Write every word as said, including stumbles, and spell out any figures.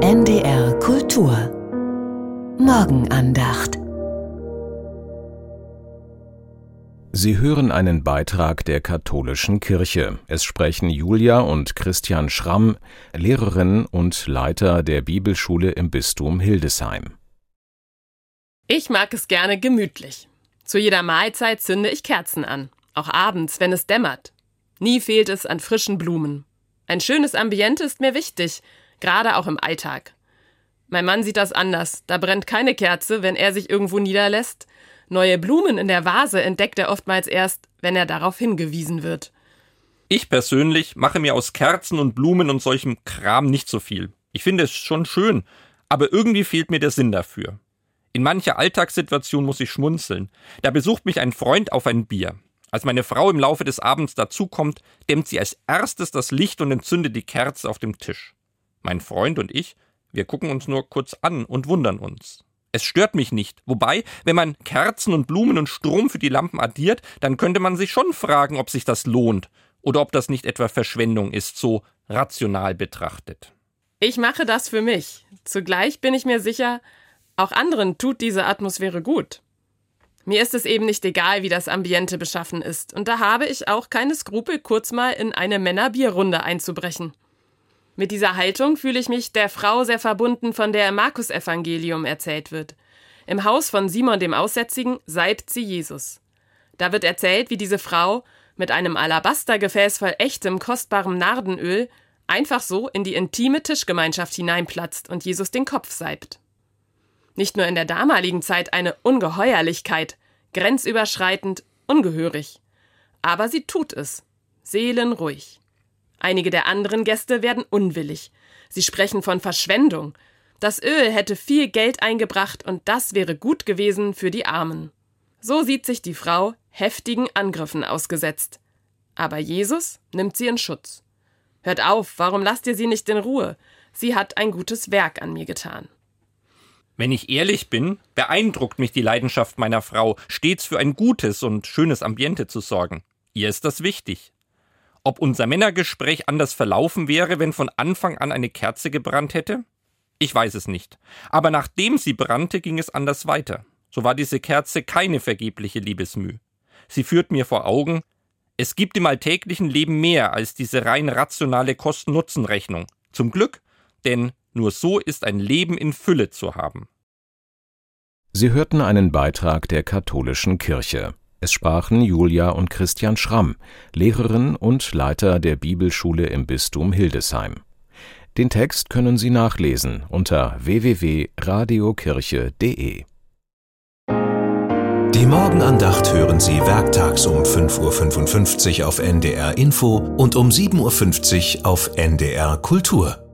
N D R Kultur Morgenandacht. Sie hören einen Beitrag der Katholischen Kirche. Es sprechen Julia und Christian Schramm, Lehrerin und Leiter der Bibelschule im Bistum Hildesheim. Ich mag es gerne gemütlich. Zu jeder Mahlzeit zünde ich Kerzen an, auch abends, wenn es dämmert. Nie fehlt es an frischen Blumen. Ein schönes Ambiente ist mir wichtig, gerade auch im Alltag. Mein Mann sieht das anders. Da brennt keine Kerze, wenn er sich irgendwo niederlässt. Neue Blumen in der Vase entdeckt er oftmals erst, wenn er darauf hingewiesen wird. Ich persönlich mache mir aus Kerzen und Blumen und solchem Kram nicht so viel. Ich finde es schon schön, aber irgendwie fehlt mir der Sinn dafür. In mancher Alltagssituation muss ich schmunzeln. Da besucht mich ein Freund auf ein Bier. Als meine Frau im Laufe des Abends dazukommt, dämmt sie als erstes das Licht und entzündet die Kerze auf dem Tisch. Mein Freund und ich, wir gucken uns nur kurz an und wundern uns. Es stört mich nicht. Wobei, wenn man Kerzen und Blumen und Strom für die Lampen addiert, dann könnte man sich schon fragen, ob sich das lohnt oder ob das nicht etwa Verschwendung ist, so rational betrachtet. Ich mache das für mich. Zugleich bin ich mir sicher, auch anderen tut diese Atmosphäre gut. Mir ist es eben nicht egal, wie das Ambiente beschaffen ist. Und da habe ich auch keine Skrupel, kurz mal in eine Männerbierrunde einzubrechen. Mit dieser Haltung fühle ich mich der Frau sehr verbunden, von der im Markus-Evangelium erzählt wird. Im Haus von Simon dem Aussätzigen salbt sie Jesus. Da wird erzählt, wie diese Frau mit einem Alabastergefäß voll echtem, kostbarem Nardenöl einfach so in die intime Tischgemeinschaft hineinplatzt und Jesus den Kopf salbt. Nicht nur in der damaligen Zeit eine Ungeheuerlichkeit, grenzüberschreitend, ungehörig. Aber sie tut es, seelenruhig. Einige der anderen Gäste werden unwillig. Sie sprechen von Verschwendung. Das Öl hätte viel Geld eingebracht und das wäre gut gewesen für die Armen. So sieht sich die Frau heftigen Angriffen ausgesetzt. Aber Jesus nimmt sie in Schutz. Hört auf, warum lasst ihr sie nicht in Ruhe? Sie hat ein gutes Werk an mir getan. Wenn ich ehrlich bin, beeindruckt mich die Leidenschaft meiner Frau, stets für ein gutes und schönes Ambiente zu sorgen. Ihr ist das wichtig. Ob unser Männergespräch anders verlaufen wäre, wenn von Anfang an eine Kerze gebrannt hätte? Ich weiß es nicht. Aber nachdem sie brannte, ging es anders weiter. So war diese Kerze keine vergebliche Liebesmüh. Sie führt mir vor Augen, es gibt im alltäglichen Leben mehr als diese rein rationale Kosten-Nutzen-Rechnung. Zum Glück, denn nur so ist ein Leben in Fülle zu haben. Sie hörten einen Beitrag der Katholischen Kirche. Es sprachen Julia und Christian Schramm, Lehrerin und Leiter der Bibelschule im Bistum Hildesheim. Den Text können Sie nachlesen unter w w w punkt radiokirche punkt d e. Die Morgenandacht hören Sie werktags um fünf Uhr fünfundfünfzig auf N D R Info und um sieben Uhr fünfzig auf N D R Kultur.